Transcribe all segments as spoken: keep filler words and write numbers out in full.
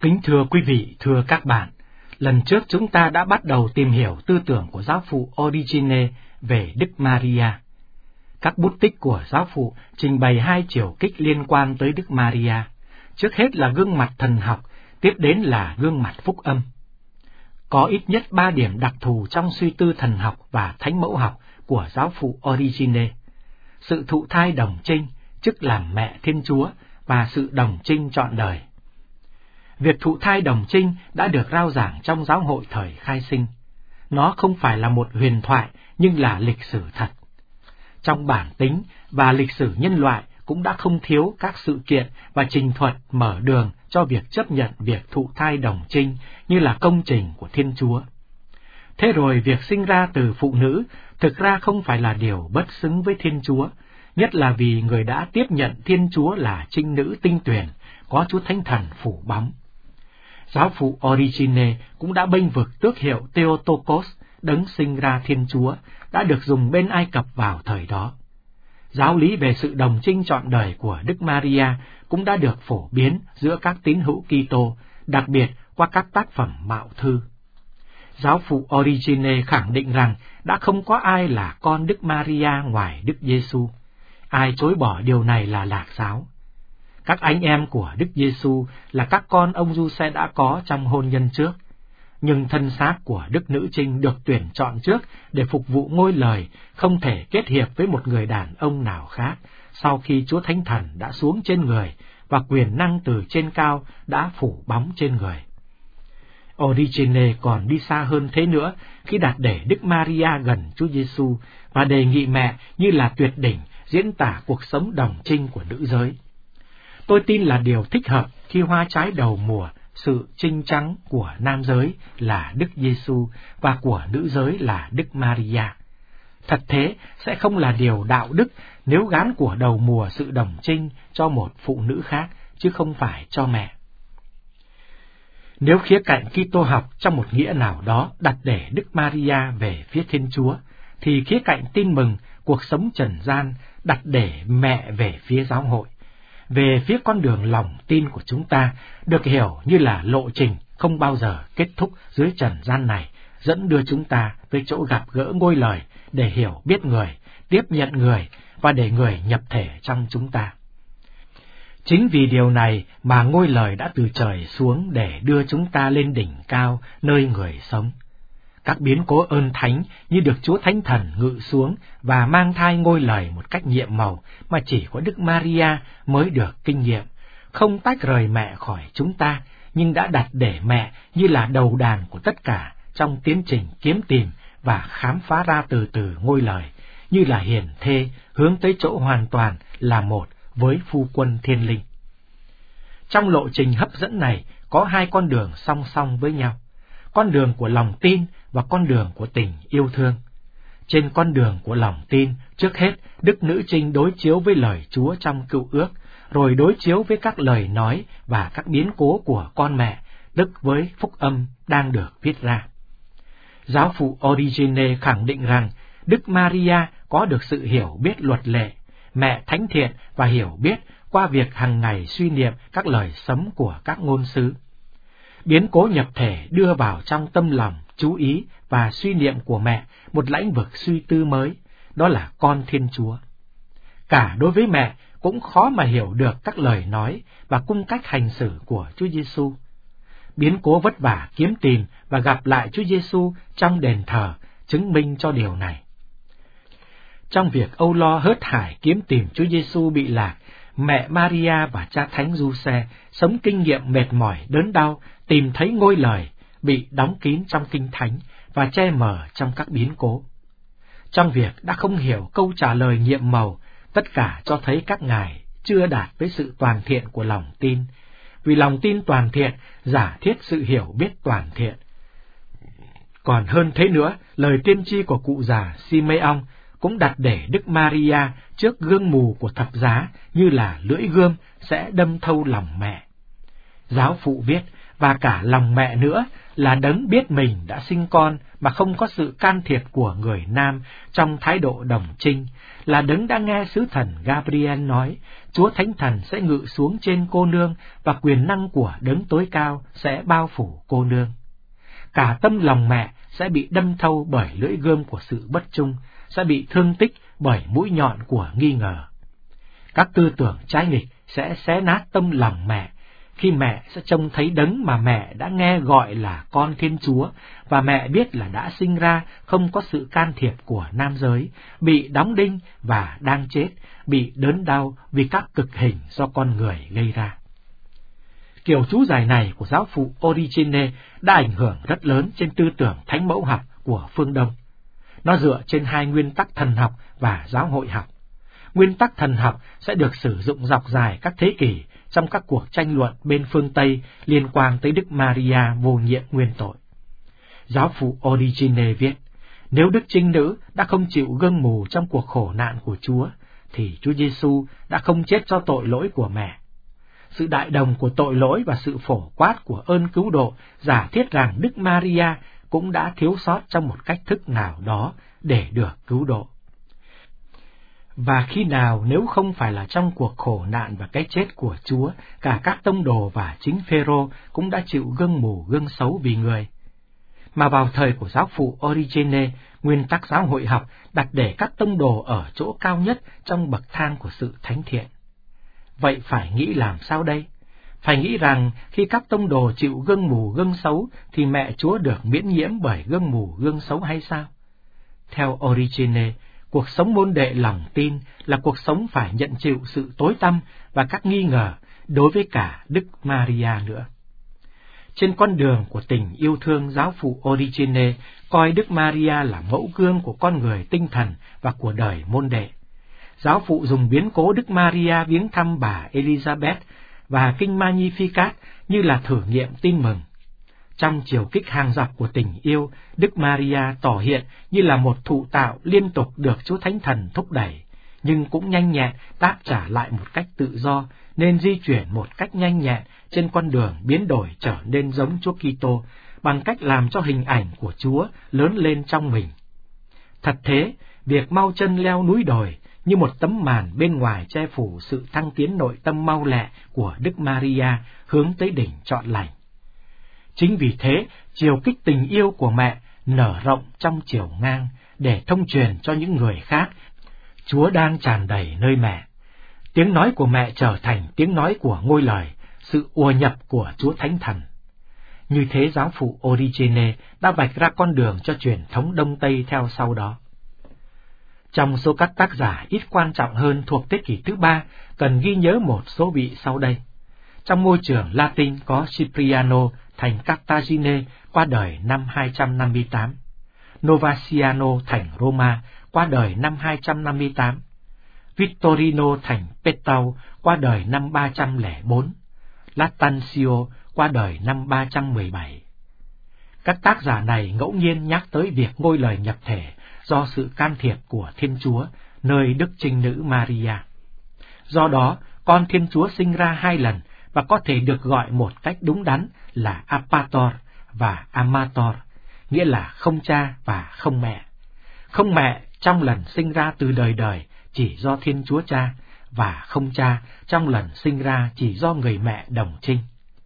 Kính thưa quý vị, thưa các bạn, lần trước chúng ta đã bắt đầu tìm hiểu tư tưởng của giáo phụ Origene về Đức Maria. Các bút tích của giáo phụ trình bày hai chiều kích liên quan tới Đức Maria. Trước hết là gương mặt thần học, tiếp đến là gương mặt phúc âm. Có ít nhất ba điểm đặc thù trong suy tư thần học và thánh mẫu học của giáo phụ Origene: sự thụ thai đồng trinh, chức làm mẹ Thiên Chúa, và sự đồng trinh trọn đời. Việc thụ thai đồng trinh đã được rao giảng trong giáo hội thời khai sinh. Nó không phải là một huyền thoại, nhưng là lịch sử thật. Trong bản tính và lịch sử nhân loại cũng đã không thiếu các sự kiện và trình thuật mở đường cho việc chấp nhận việc thụ thai đồng trinh như là công trình của Thiên Chúa. Thế rồi việc sinh ra từ phụ nữ thực ra không phải là điều bất xứng với Thiên Chúa, nhất là vì người đã tiếp nhận Thiên Chúa là trinh nữ tinh tuyển, có Chúa Thánh Thần phủ bóng. Giáo phụ Origene cũng đã bênh vực tước hiệu Theotokos, đấng sinh ra Thiên Chúa, đã được dùng bên Ai Cập vào thời đó. Giáo lý về sự đồng trinh trọn đời của Đức Maria cũng đã được phổ biến giữa các tín hữu Kitô, đặc biệt qua các tác phẩm mạo thư. Giáo phụ Origene khẳng định rằng đã không có ai là con Đức Maria ngoài Đức Giêsu. Ai chối bỏ điều này là lạc giáo. Các anh em của Đức Giêsu là các con ông Giuse đã có trong hôn nhân trước, nhưng thân xác của Đức Nữ Trinh được tuyển chọn trước để phục vụ ngôi lời, không thể kết hiệp với một người đàn ông nào khác sau khi Chúa Thánh Thần đã xuống trên người và quyền năng từ trên cao đã phủ bóng trên người. Origene còn đi xa hơn thế nữa khi đặt để Đức Maria gần Chúa Giêsu và đề nghị mẹ như là tuyệt đỉnh diễn tả cuộc sống đồng trinh của nữ giới. Tôi tin là điều thích hợp khi hoa trái đầu mùa, sự trinh trắng của nam giới là Đức Giêsu và của nữ giới là Đức Maria. Thật thế, sẽ không là điều đạo đức nếu gán của đầu mùa sự đồng trinh cho một phụ nữ khác, chứ không phải cho mẹ. Nếu khía cạnh Kitô học trong một nghĩa nào đó đặt để Đức Maria về phía Thiên Chúa, thì khía cạnh tin mừng, cuộc sống trần gian đặt để mẹ về phía giáo hội. Về phía con đường lòng tin của chúng ta được hiểu như là lộ trình không bao giờ kết thúc dưới trần gian này, dẫn đưa chúng ta tới chỗ gặp gỡ ngôi lời để hiểu biết người, tiếp nhận người và để người nhập thể trong chúng ta. Chính vì điều này mà ngôi lời đã từ trời xuống để đưa chúng ta lên đỉnh cao nơi người sống. Các biến cố ơn thánh như được Chúa Thánh Thần ngự xuống và mang thai ngôi lời một cách nhiệm màu mà chỉ có Đức Maria mới được kinh nghiệm, không tách rời mẹ khỏi chúng ta, nhưng đã đặt để mẹ như là đầu đàn của tất cả trong tiến trình kiếm tìm và khám phá ra từ từ ngôi lời, như là hiền thê hướng tới chỗ hoàn toàn là một với phu quân thiên linh. Trong lộ trình hấp dẫn này có hai con đường song song với nhau: con đường của lòng tin và con đường của tình yêu thương. Trên con đường của lòng tin, trước hết, Đức Nữ Trinh đối chiếu với lời Chúa trong Cựu Ước, rồi đối chiếu với các lời nói và các biến cố của con mẹ, tức với phúc âm đang được viết ra. Giáo phụ Origene khẳng định rằng Đức Maria có được sự hiểu biết luật lệ, mẹ thánh thiện và hiểu biết qua việc hàng ngày suy niệm các lời sấm của các ngôn sứ. Biến cố nhập thể đưa vào trong tâm lòng, chú ý và suy niệm của mẹ một lĩnh vực suy tư mới, đó là con Thiên Chúa. Cả đối với mẹ cũng khó mà hiểu được các lời nói và cung cách hành xử của Chúa Giêsu. Biến cố vất vả kiếm tìm và gặp lại Chúa Giêsu trong đền thờ chứng minh cho điều này. Trong việc âu lo hớt hải kiếm tìm Chúa Giêsu bị lạc, mẹ Maria và cha Thánh Giuse sống kinh nghiệm mệt mỏi đớn đau tìm thấy ngôi lời bị đóng kín trong Kinh Thánh và che mờ trong các biến cố. Trong việc đã không hiểu câu trả lời nhiệm màu, tất cả cho thấy các ngài chưa đạt với sự toàn thiện của lòng tin, vì lòng tin toàn thiện giả thiết sự hiểu biết toàn thiện. Còn hơn thế nữa, lời tiên tri của cụ già Simeon cũng đặt để Đức Maria trước gương mù của thập giá như là lưỡi gươm sẽ đâm thâu lòng mẹ. Giáo phụ viết, và cả lòng mẹ nữa là đấng biết mình đã sinh con mà không có sự can thiệp của người nam trong thái độ đồng trinh, là đấng đã nghe sứ thần Gabriel nói, Chúa Thánh Thần sẽ ngự xuống trên cô nương và quyền năng của đấng tối cao sẽ bao phủ cô nương. Cả tâm lòng mẹ sẽ bị đâm thâu bởi lưỡi gươm của sự bất trung, sẽ bị thương tích bởi mũi nhọn của nghi ngờ. Các tư tưởng trái nghịch sẽ xé nát tâm lòng mẹ, khi mẹ sẽ trông thấy đấng mà mẹ đã nghe gọi là con Thiên Chúa, và mẹ biết là đã sinh ra không có sự can thiệp của nam giới, bị đóng đinh và đang chết, bị đớn đau vì các cực hình do con người gây ra. Kiểu chú giải này của giáo phụ Origene đã ảnh hưởng rất lớn trên tư tưởng thánh mẫu học của phương Đông. Nó dựa trên hai nguyên tắc thần học và giáo hội học. Nguyên tắc thần học sẽ được sử dụng dọc dài các thế kỷ trong các cuộc tranh luận bên phương Tây liên quan tới Đức Maria vô nhiễm nguyên tội. Giáo phụ Origene viết, nếu Đức Trinh Nữ đã không chịu gương mù trong cuộc khổ nạn của Chúa, thì Chúa Giêsu đã không chết cho tội lỗi của mẹ. Sự đại đồng của tội lỗi và sự phổ quát của ơn cứu độ giả thiết rằng Đức Maria cũng đã thiếu sót trong một cách thức nào đó để được cứu độ. Và khi nào nếu không phải là trong cuộc khổ nạn và cái chết của Chúa, cả các tông đồ và chính Phêrô cũng đã chịu gương mù gương xấu vì người. Mà vào thời của giáo phụ Origene, nguyên tắc giáo hội học đặt để các tông đồ ở chỗ cao nhất trong bậc thang của sự thánh thiện. Vậy phải nghĩ làm sao đây? Phải nghĩ rằng khi các tông đồ chịu gương mù gương xấu thì mẹ Chúa được miễn nhiễm bởi gương mù gương xấu hay sao? Theo Origene, cuộc sống môn đệ lòng tin là cuộc sống phải nhận chịu sự tối tăm và các nghi ngờ đối với cả Đức Maria nữa. Trên con đường của tình yêu thương, giáo phụ Origene coi Đức Maria là mẫu gương của con người tinh thần và của đời môn đệ. Giáo phụ dùng biến cố Đức Maria viếng thăm bà Elizabeth và kinh Magnificat như là thử nghiệm tin mừng. Trong chiều kích hàng dọc của tình yêu, Đức Maria tỏ hiện như là một thụ tạo liên tục được Chúa Thánh Thần thúc đẩy, nhưng cũng nhanh nhẹn đáp trả lại một cách tự do, nên di chuyển một cách nhanh nhẹn trên con đường biến đổi trở nên giống Chúa Kitô bằng cách làm cho hình ảnh của Chúa lớn lên trong mình. Thật thế, việc mau chân leo núi đồi như một tấm màn bên ngoài che phủ sự thăng tiến nội tâm mau lẹ của Đức Maria hướng tới đỉnh trọn lành. Chính vì thế, chiều kích tình yêu của mẹ nở rộng trong chiều ngang để thông truyền cho những người khác. Chúa đang tràn đầy nơi mẹ. Tiếng nói của mẹ trở thành tiếng nói của ngôi lời, sự ùa nhập của Chúa Thánh Thần. Như thế giáo phụ Origene đã vạch ra con đường cho truyền thống Đông Tây theo sau đó. Trong số các tác giả ít quan trọng hơn thuộc thế kỷ thứ ba, cần ghi nhớ một số vị sau đây. Trong môi trường Latin có Cipriano thành Cartagine qua đời năm hai trăm năm mươi tám, Novaciano thành Roma qua đời năm hai trăm năm mươi tám, Vittorino thành Petau qua đời năm ba trăm lẻ bốn, Latancio qua đời năm ba trăm mười bảy. Các tác giả này ngẫu nhiên nhắc tới việc ngôi lời nhập thể do sự can thiệp của Thiên Chúa nơi Đức Trinh Nữ Maria. Do đó, con Thiên Chúa sinh ra hai lần và có thể được gọi một cách đúng đắn là Apator và Amator, nghĩa là không cha và không mẹ. Không mẹ trong lần sinh ra từ đời đời chỉ do Thiên Chúa Cha, và không cha trong lần sinh ra chỉ do người mẹ đồng trinh.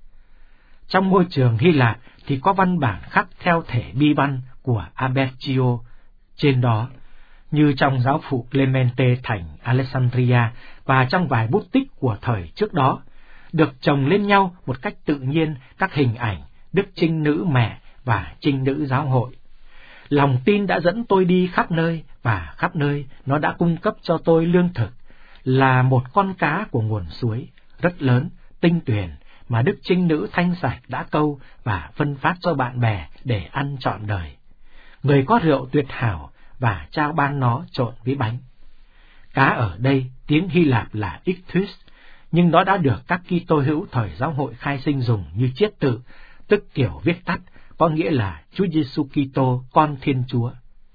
Trong môi trường Hy Lạp thì có văn bản khắc theo thể bi văn của Abercio trên đó, như trong giáo phụ Clemente thành Alexandria và trong vài bút tích của thời trước đó, được chồng lên nhau một cách tự nhiên các hình ảnh Đức Trinh Nữ Mẹ và Trinh Nữ Giáo hội. Lòng tin đã dẫn tôi đi khắp nơi, và khắp nơi nó đã cung cấp cho tôi lương thực, là một con cá của nguồn suối, rất lớn, tinh tuyền, mà Đức Trinh Nữ thanh sạch đã câu và phân phát cho bạn bè để ăn trọn đời. Người có rượu tuyệt hảo và trao ban nó trộn với bánh. Cá ở đây tiếng Hy Lạp là ichthys, nhưng nó đã được các Kitô hữu thời giáo hội khai sinh dùng như chiết tự, tức kiểu viết tắt, có nghĩa là Chúa Giêsu Kitô, con Thiên Chúa.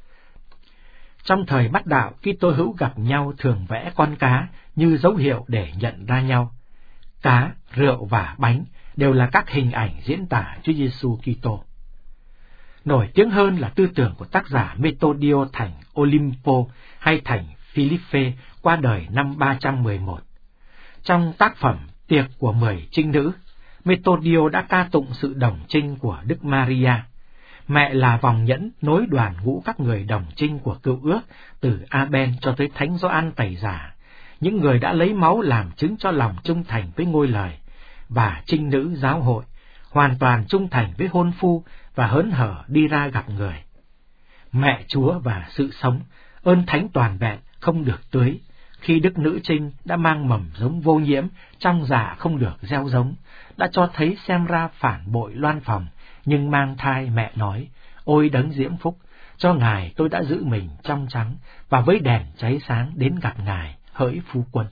Trong thời Bát đạo, Kitô hữu gặp nhau thường vẽ con cá như dấu hiệu để nhận ra nhau. Cá, rượu và bánh đều là các hình ảnh diễn tả Chúa Giêsu Kitô. Nổi tiếng hơn là tư tưởng của tác giả Metodio thành Olimpo hay thành Philippe qua đời năm ba trăm mười một. Trong tác phẩm Tiệc của mười trinh nữ, Metodio đã ca tụng sự đồng trinh của Đức Maria. Mẹ là vòng nhẫn nối đoàn ngũ các người đồng trinh của Cựu Ước từ Abel cho tới Thánh Gioan Tẩy Giả, những người đã lấy máu làm chứng cho lòng trung thành với ngôi lời, và trinh nữ giáo hội, hoàn toàn trung thành với hôn phu và hớn hở đi ra gặp người. Mẹ Chúa và sự sống, ơn thánh toàn vẹn không được tưới, khi Đức Nữ Trinh đã mang mầm giống vô nhiễm, trong dạ không được gieo giống, đã cho thấy xem ra phản bội loan phòng, nhưng mang thai mẹ nói, ôi đấng diễm phúc, cho Ngài tôi đã giữ mình trong trắng, và với đèn cháy sáng đến gặp Ngài, hỡi phu quân.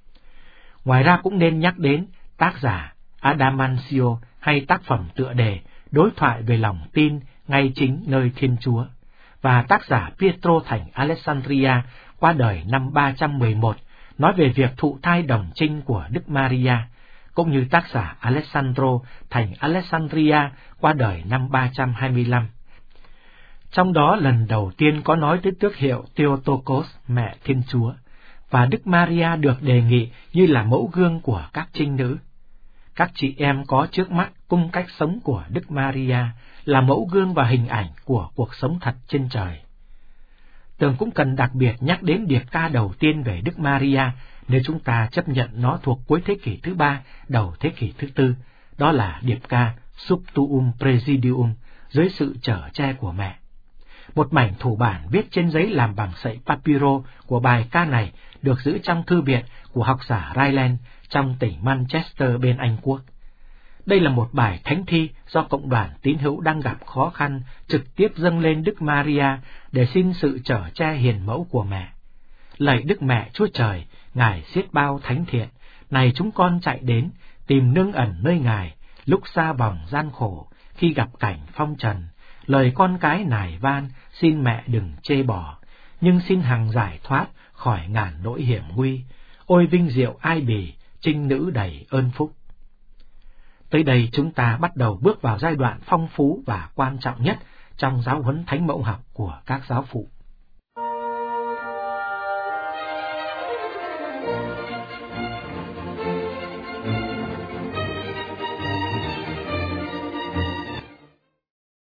Ngoài ra cũng nên nhắc đến tác giả Adamancio hay tác phẩm tựa đề Đối thoại về lòng tin ngay chính nơi Thiên Chúa, và tác giả Pietro thành Alessandria qua đời năm ba trăm mười một, nói về việc thụ thai đồng trinh của Đức Maria, cũng như tác giả Alessandro thành Alessandria qua đời năm ba trăm hai mươi lăm. Trong đó lần đầu tiên có nói tới tước hiệu Theotokos, mẹ Thiên Chúa, và Đức Maria được đề nghị như là mẫu gương của các trinh nữ. Các chị em có trước mắt cung cách sống của Đức Maria là mẫu gương và hình ảnh của cuộc sống thật trên trời. Tường cũng cần đặc biệt nhắc đến điệp ca đầu tiên về Đức Maria, nếu chúng ta chấp nhận nó thuộc cuối thế kỷ thứ ba, đầu thế kỷ thứ tư, đó là điệp ca Sub tuum Praesidium, dưới sự chở che của mẹ. Một mảnh thủ bản viết trên giấy làm bằng sợi papiro của bài ca này được giữ trong thư viện của học giả Ryland trong tỉnh Manchester bên Anh Quốc. Đây là một bài thánh thi do cộng đoàn tín hữu đang gặp khó khăn trực tiếp dâng lên Đức Maria để xin sự chở che hiền mẫu của mẹ. Lạy Đức Mẹ Chúa Trời, Ngài xiết bao thánh thiện, này chúng con chạy đến, tìm nương ẩn nơi Ngài, lúc xa vòng gian khổ, khi gặp cảnh phong trần. Lời con cái nài van, xin mẹ đừng chê bỏ, nhưng xin hằng giải thoát khỏi ngàn nỗi hiểm nguy. Ôi vinh diệu ai bì, trinh nữ đầy ơn phúc. Tới đây chúng ta bắt đầu bước vào giai đoạn phong phú và quan trọng nhất trong giáo huấn thánh mẫu học của các giáo phụ.